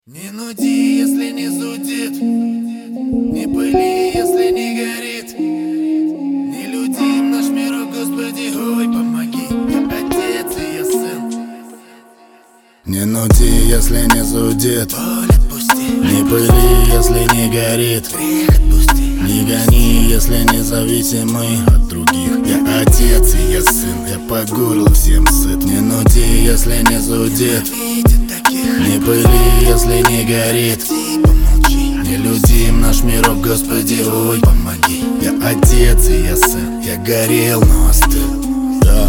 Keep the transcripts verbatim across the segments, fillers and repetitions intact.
Не нуди, если не зудит, не пыли, если не горит. Не людим наш мирок, Господи, ой, помоги. Я отец и я сын. Не нуди, если не зудит, боль отпусти. Не пыли, если не горит. Грех отпусти. Не гони, если независимый от других. Я отец и я сын, я по горлу всем сыт. Не нуди, если не зудит, не пыли, если не горит. Не людим наш мирок, Господи, ой, помоги. Я отец и я сын, я горел, но остыл. Да,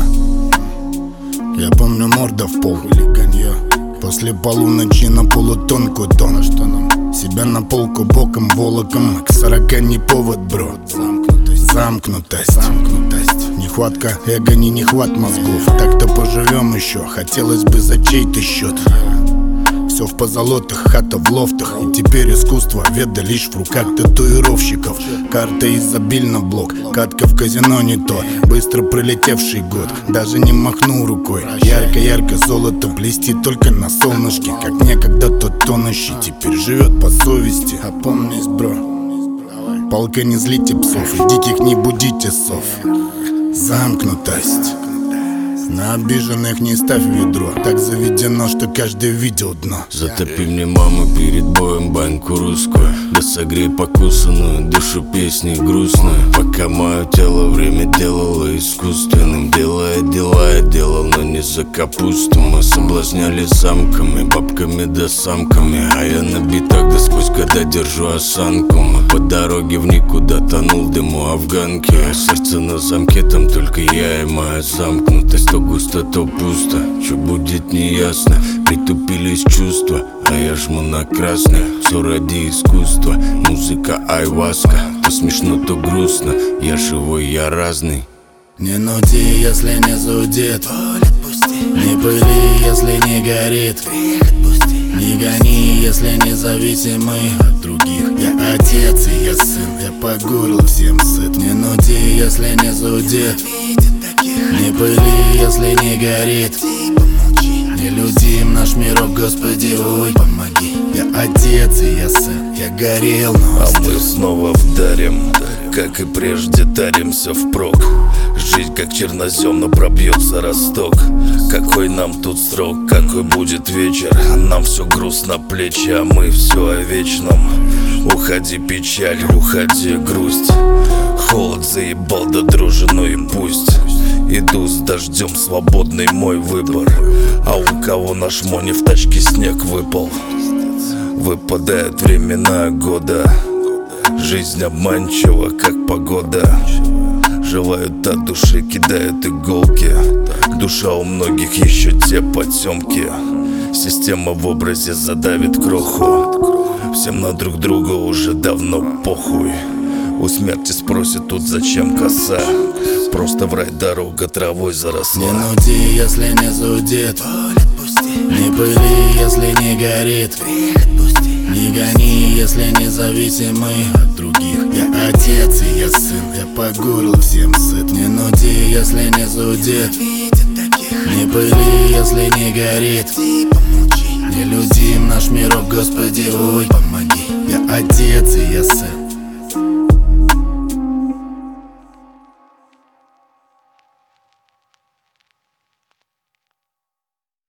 я помню морда в пол хулиганье. После полуночи на полутонку тон. Что нам? Себя на полку боком волоком. К сорока не повод, бро. Замкнутость, замкнутость, замкнутость. Нехватка эго, не нехват мозгов. Так-то поживем еще, хотелось бы за чей-то счет. Все в позолотах, хата в лофтах. И теперь искусство веда лишь в руках татуировщиков. Карта изобильно блок, катка в казино не то. Быстро пролетевший год, даже не махнул рукой. Ярко-ярко золото блестит только на солнышке. Как некогда тот тонущий теперь живет по совести. Опомнись, бро, палка, не злите псов и диких не будите сов. Замкнутость. На обиженных не ставь ведро. Так заведено, что каждый видел дно. Затопи мне, мама, перед боем баньку русскую. Да согрей покусанную душу песни грустную. Пока мое тело время делало искусственным. Делая дела я делал, но не за капусту. Мы соблазняли самками, бабками да самками. А я на битах да сквозь года держу осанку. Мы по дороге в никуда тонул в дыму афганки. А сердце на замке, там только я и моя замкнутость. То густо, то пусто, что будет неясно. Притупились чувства, а я жму на красное. Все ради искусства, музыка айваска. То смешно, то грустно, я живой, я разный. Не нуди, если не зудит, боль отпусти. Не пыли, если не горит. Грех отпусти. Не гони, если независимый от других. Я отец и я сын, я по горлу всем сыт. Не нуди, если не зудит, не пыли, если не горит. Не людим наш мирок, Господи, ой, помоги. Я отец и я сын, я горел, но остыл. А мы снова вдарим, как и прежде таримся впрок. Жизнь как чернозем, но пробьется росток. Какой нам тут срок, какой будет вечер. Нам все грустно плечи, а мы все о вечном. Уходи печаль, уходи грусть. Холод заебал, да дружи, ну и пусть. Иду с дождем, свободный мой выбор. А у кого на шмоне в тачке снег выпал. Выпадают времена года. Жизнь обманчива, как погода. Желают от души, кидают иголки. Душа у многих еще те потемки. Система в образе задавит кроху. Всем на друг друга уже давно похуй. У смерти спросят тут, зачем коса. Просто в рай дорога травой заросла. Не нуди, если не зудит, боль отпусти. Не пыли, если не горит. Грех отпусти. Не гони, если независимый от других. Я отец и я сын, я по горлу всем сыт. Не нуди, если не зудит, не пыли, если не горит. Не людим наш мирок, Господи, ой, помоги. Я отец и я сын.